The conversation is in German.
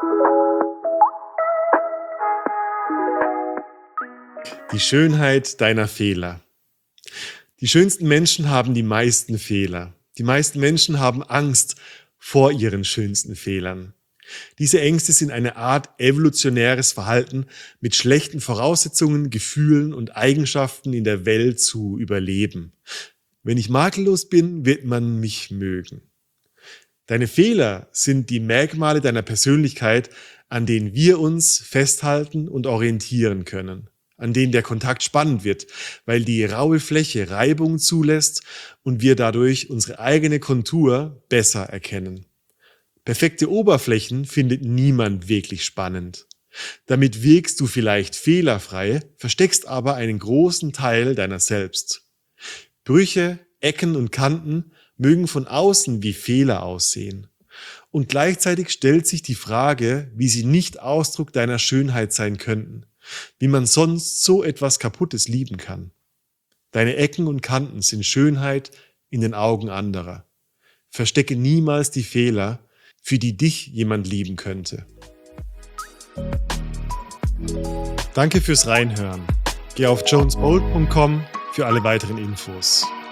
Die Schönheit deiner Fehler. Die schönsten Menschen haben die meisten Fehler. Die meisten Menschen haben Angst vor ihren schönsten Fehlern. Diese Ängste sind eine Art evolutionäres Verhalten, mit schlechten Voraussetzungen, Gefühlen und Eigenschaften in der Welt zu überleben. Wenn ich makellos bin, wird man mich mögen. Deine Fehler sind die Merkmale deiner Persönlichkeit, an denen wir uns festhalten und orientieren können, an denen der Kontakt spannend wird, weil die raue Fläche Reibung zulässt und wir dadurch unsere eigene Kontur besser erkennen. Perfekte Oberflächen findet niemand wirklich spannend. Damit wirkst du vielleicht fehlerfrei, versteckst aber einen großen Teil deiner selbst. Brüche, Ecken und Kanten mögen von außen wie Fehler aussehen. Und gleichzeitig stellt sich die Frage, wie sie nicht Ausdruck deiner Schönheit sein könnten, wie man sonst so etwas Kaputtes lieben kann. Deine Ecken und Kanten sind Schönheit in den Augen anderer. Verstecke niemals die Fehler, für die dich jemand lieben könnte. Danke fürs Reinhören. Geh auf jonesbold.com für alle weiteren Infos.